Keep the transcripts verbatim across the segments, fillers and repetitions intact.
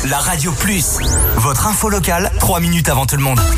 La Radio Plus, votre info locale, trois minutes avant tout le monde.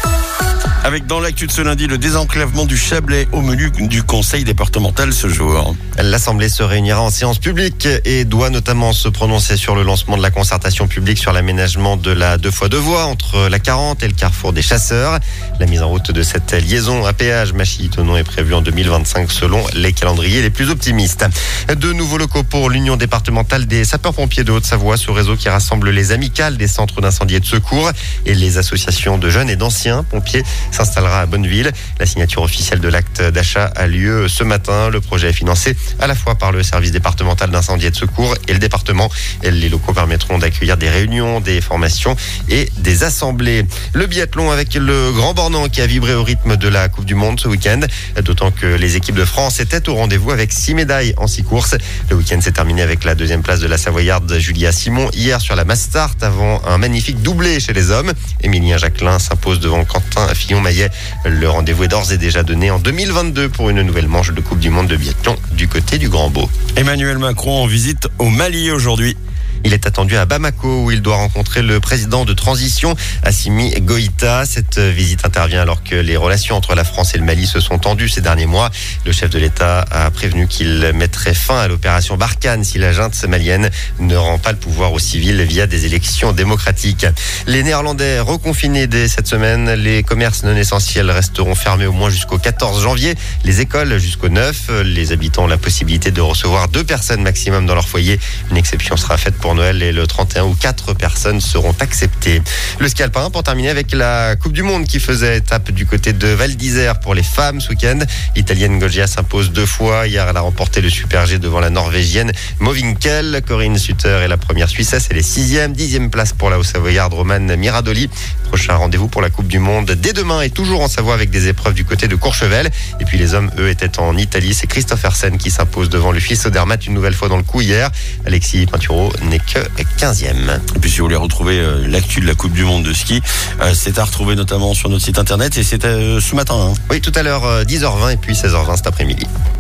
Avec dans l'actu de ce lundi, le désenclavement du Chablais au menu du conseil départemental ce jour. L'Assemblée se réunira en séance publique et doit notamment se prononcer sur le lancement de la concertation publique sur l'aménagement de la deux fois deux voies entre la quarante et le carrefour des Chasseurs. La mise en route de cette liaison à péage Machilly-Thonon est prévue en deux mille vingt-cinq selon les calendriers les plus optimistes. De nouveaux locaux pour l'Union départementale des sapeurs-pompiers de Haute-Savoie, ce réseau qui rassemble les amicales des centres d'incendie et de secours et les associations de jeunes et d'anciens pompiers s'installera à Bonneville. La signature officielle de l'acte d'achat a lieu ce matin. Le projet est financé à la fois par le service départemental d'incendie et de secours et le département. Les locaux permettront d'accueillir des réunions, des formations et des assemblées. Le biathlon avec le Grand Bornand qui a vibré au rythme de la Coupe du Monde ce week-end. D'autant que les équipes de France étaient au rendez-vous avec six médailles en six courses. Le week-end s'est terminé avec la deuxième place de la Savoyarde Julia Simon hier sur la Mass Start avant un magnifique doublé chez les hommes. Émilien Jacquelin s'impose devant Quentin Fillon-Maillet. Le rendez-vous est d'ores et déjà donné en deux mille vingt-deux pour une nouvelle manche de Coupe du Monde de biathlon du côté du Grand Beau. Emmanuel Macron en visite au Mali aujourd'hui. Il est attendu à Bamako où il doit rencontrer le président de transition, Assimi Goïta. Cette visite intervient alors que les relations entre la France et le Mali se sont tendues ces derniers mois. Le chef de l'État a prévenu qu'il mettrait fin à l'opération Barkhane si la junte malienne ne rend pas le pouvoir aux civils via des élections démocratiques. Les Néerlandais reconfinés dès cette semaine. Les commerces non essentiels resteront fermés au moins jusqu'au quatorze janvier. Les écoles jusqu'au neuf. Les habitants ont la possibilité de recevoir deux personnes maximum dans leur foyer. Une exception sera faite pour Noël et le trente et un où quatre personnes seront acceptées. Le ski alpin pour terminer avec la Coupe du Monde qui faisait étape du côté de Val d'Isère pour les femmes ce week-end. L'Italienne Goggia s'impose deux fois. Hier, elle a remporté le Super G devant la Norvégienne Movinkel. Corinne Sutter est la première Suissesse. Elle est sixième. Dixième place pour la Haut-Savoyarde Romane Miradoli. Prochain rendez-vous pour la Coupe du Monde dès demain et toujours en Savoie avec des épreuves du côté de Courchevel. Et puis les hommes, eux, étaient en Italie. C'est Christophersen qui s'impose devant le Suisse Odermatt une nouvelle fois dans le coup hier. Alexis Pinturo n'est que quinzième. Et puis si vous voulez retrouver euh, l'actu de la Coupe du Monde de ski, euh, c'est à retrouver notamment sur notre site internet et c'est euh, ce matin. Hein. Oui, tout à l'heure, euh, dix heures vingt et puis seize heures vingt cet après-midi.